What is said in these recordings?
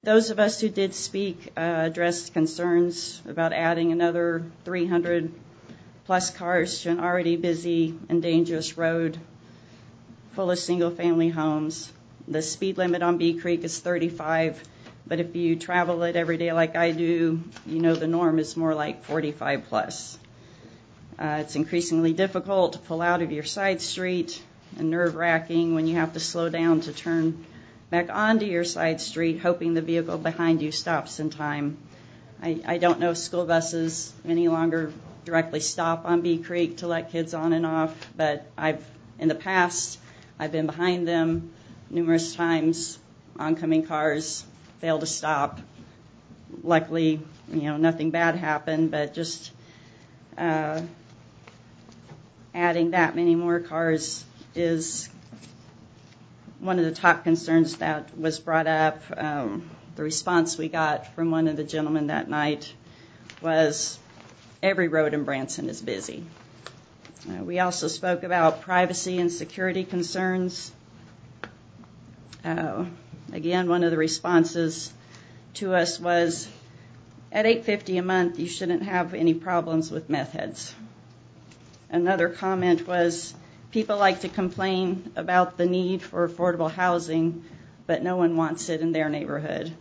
Those of us who did speak addressed concerns about adding another 300 plus cars to an already busy and dangerous road full of single-family homes. The speed limit on Bee Creek is 35, but if you travel it every day like I do, you know the norm is more like 45 plus. It's increasingly difficult to pull out of your side street and nerve-wracking when you have to slow down to turn back onto your side street, hoping the vehicle behind you stops in time. I don't know if school buses any longer directly stop on Bee Creek to let kids on and off, but in the past, I've been behind them numerous times. Oncoming cars fail to stop. Luckily, nothing bad happened, but just adding that many more cars is one of the top concerns that was brought up. The response we got from one of the gentlemen that night was, every road in Branson is busy. We also spoke about privacy and security concerns. Again, one of the responses to us was, at $850 a month, you shouldn't have any problems with meth heads. Another comment was, people like to complain about the need for affordable housing, but no one wants it in their neighborhood.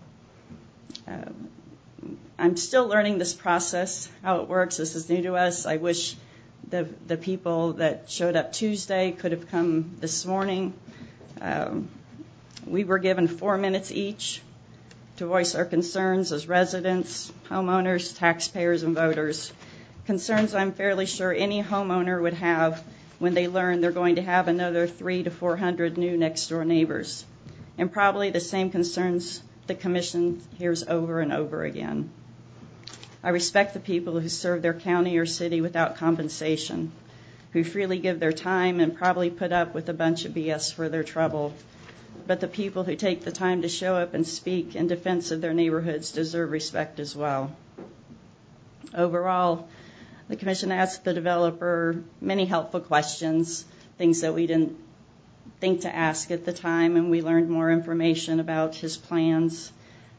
I'm still learning this process, how it works. This is new to us. I wish the people that showed up Tuesday could have come this morning. We were given 4 minutes each to voice our concerns as residents, homeowners, taxpayers, and voters. Concerns I'm fairly sure any homeowner would have when they learn they're going to have another 300 to 400 new next-door neighbors, and probably the same concerns the Commission hears over and over again. I respect the people who serve their county or city without compensation, who freely give their time and probably put up with a bunch of BS for their trouble. But the people who take the time to show up and speak in defense of their neighborhoods deserve respect as well. Overall, the Commission asked the developer many helpful questions, things that we didn't think to ask at the time, and we learned more information about his plans.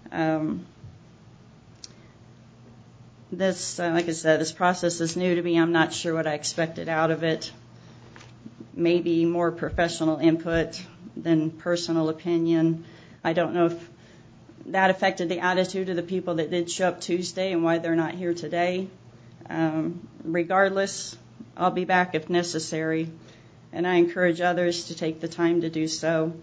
Like I said, this process is new to me. I'm not sure what I expected out of it. Maybe more professional input than personal opinion. I don't know if that affected the attitude of the people that did show up Tuesday and why they're not here today. Regardless, I'll be back if necessary, and I encourage others to take the time to do so.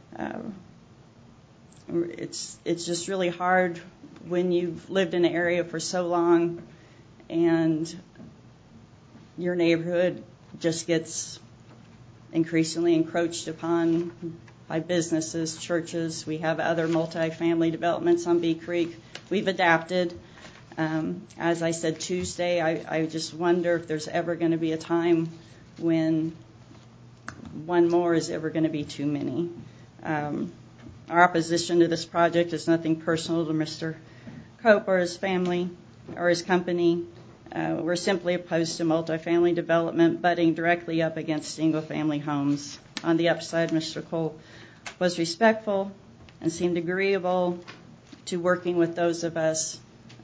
It's just really hard when you've lived in an area for so long and your neighborhood just gets increasingly encroached upon by businesses, churches. We have other multifamily developments on Bee Creek. We've adapted. As I said Tuesday, I just wonder if there's ever going to be a time when one more is ever going to be too many. Our opposition to this project is nothing personal to Mr. Cope or his family or his company. We're simply opposed to multifamily development butting directly up against single-family homes. On the upside, Mr. Cole was respectful and seemed agreeable to working with those of us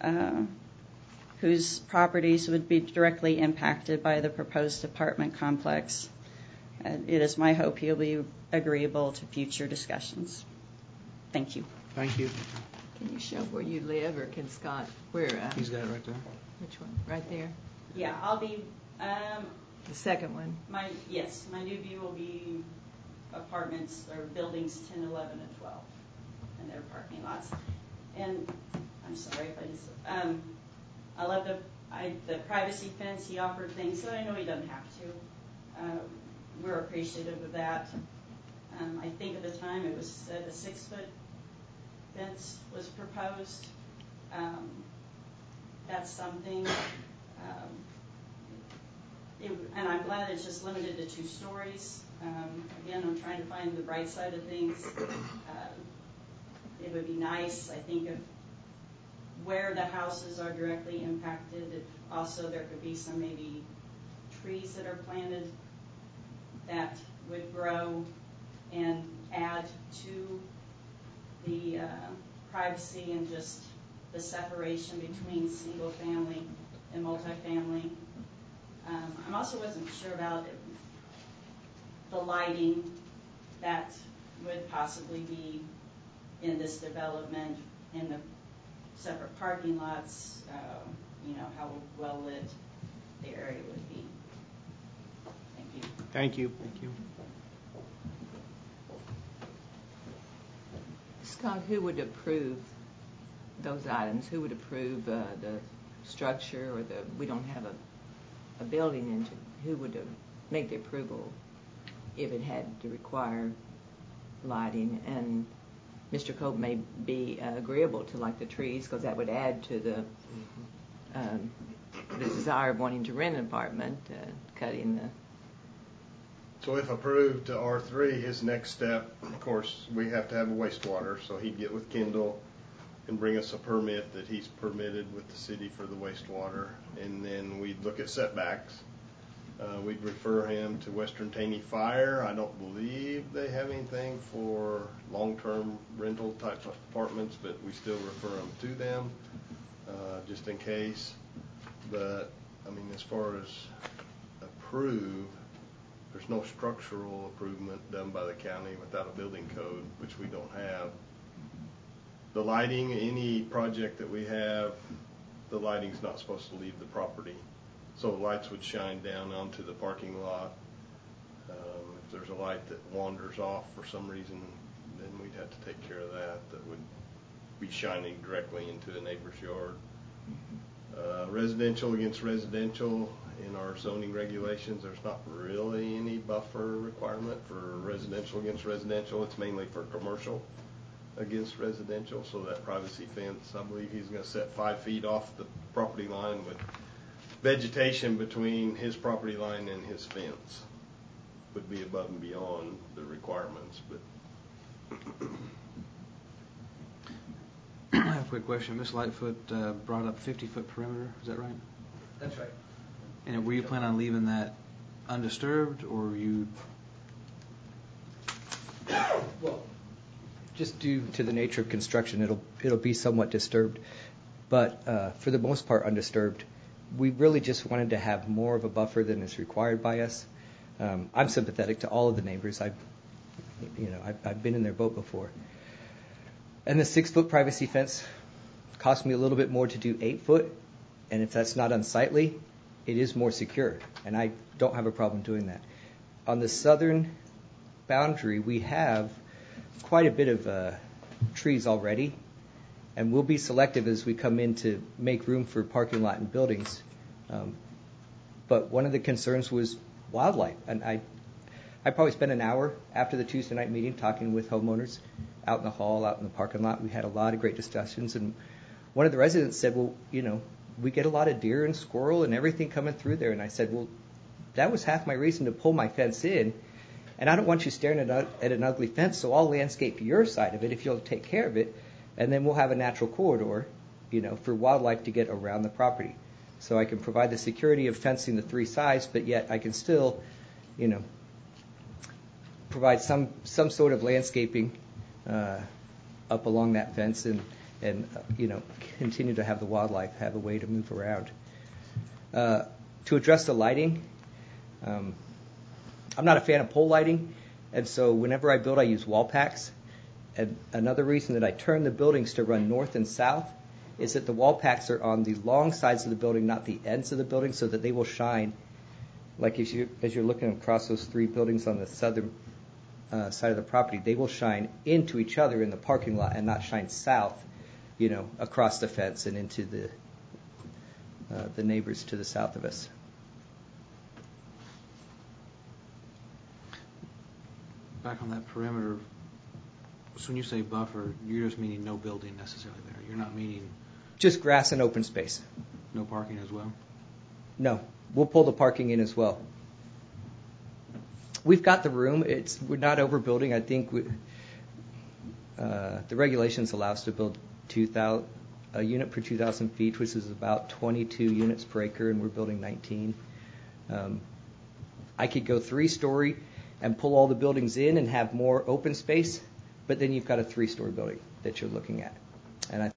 whose properties would be directly impacted by the proposed apartment complex. It is my hope he'll be agreeable to future discussions. Thank you. Thank you. Can you show where you live, or can Scott? Where? He's got it right there. Which one? Right there? Yeah, I'll be... the second one? My new view will be apartments or buildings 10, 11, and 12, and their parking lots. And I'm sorry if I just... I love the privacy fence. He offered things that I know he doesn't have to. We're appreciative of that. I think at the time it was said a 6-foot fence was proposed. That's something. And I'm glad it's just limited to 2 stories. Again, I'm trying to find the bright side of things. It would be nice, I think, if where the houses are directly impacted, if also there could be some maybe trees that are planted that would grow and add to the privacy and just the separation between single family and multifamily. I also wasn't sure about the lighting that would possibly be in this development in the separate parking lots, how well lit the area would be. Thank you. Thank you. Thank you. Scott, who would approve those items? Who would approve the structure or we don't have a building into, who would make the approval if it had to require lighting? And Mr. Cope may be agreeable to like the trees because that would add to the desire of wanting to rent an apartment, cutting the... So if approved to R3, his next step, of course, we have to have a wastewater, so he'd get with Kendall and bring us a permit that he's permitted with the city for the wastewater, and then we'd look at setbacks. We'd refer him to Western Taney Fire. I don't believe they have anything for long-term rental type of apartments, but we still refer them to them just in case. But, I mean, as far as approve, there's no structural improvement done by the county without a building code, which we don't have. The lighting, any project that we have, the lighting's not supposed to leave the property. So lights would shine down onto the parking lot. If there's a light that wanders off for some reason, then we'd have to take care of that. That would be shining directly into a neighbor's yard. Residential against residential, in our zoning regulations, there's not really any buffer requirement for residential against residential. It's mainly for commercial against residential. So that privacy fence, I believe he's going to set 5 feet off the property line with vegetation between his property line and his fence. Would be above and beyond the requirements, but I have a quick question. Ms. Lightfoot brought up 50-foot perimeter. Is that right? That's right. And were you planning on leaving that undisturbed, or were you? Well, just due to the nature of construction, it'll be somewhat disturbed, but for the most part undisturbed. We really just wanted to have more of a buffer than is required by us. I'm sympathetic to all of the neighbors. I've been in their boat before. And the 6-foot privacy fence cost me a little bit more to do 8 foot, and if that's not unsightly, it is more secure, and I don't have a problem doing that. On the southern boundary, we have quite a bit of trees already, and we'll be selective as we come in to make room for parking lot and buildings. But one of the concerns was wildlife, and I probably spent an hour after the Tuesday night meeting talking with homeowners out in the hall, out in the parking lot. We had a lot of great discussions, and one of the residents said, well, we get a lot of deer and squirrel and everything coming through there. And I said, well, that was half my reason to pull my fence in, and I don't want you staring at an ugly fence, so I'll landscape your side of it if you'll take care of it, and then we'll have a natural corridor, for wildlife to get around the property. So I can provide the security of fencing the 3 sides, but yet I can still, provide some sort of landscaping up along that fence and continue to have the wildlife have a way to move around. To address the lighting, I'm not a fan of pole lighting, and so whenever I build, I use wall packs. And another reason that I turn the buildings to run north and south is that the wall packs are on the long sides of the building, not the ends of the building, so that they will shine, like as you're looking across those 3 buildings on the southern side of the property, they will shine into each other in the parking lot and not shine south, across the fence and into the neighbors to the south of us. Back on that perimeter, so when you say buffer, you're just meaning no building necessarily there. You're not meaning just grass and open space. No parking as well? No, we'll pull the parking in as well. We've got the room. We're not overbuilding. I think the regulations allow us to build a unit per 2,000 feet, which is about 22 units per acre, and we're building 19. I could go 3-story and pull all the buildings in and have more open space, but then you've got a 3-story building that you're looking at. And I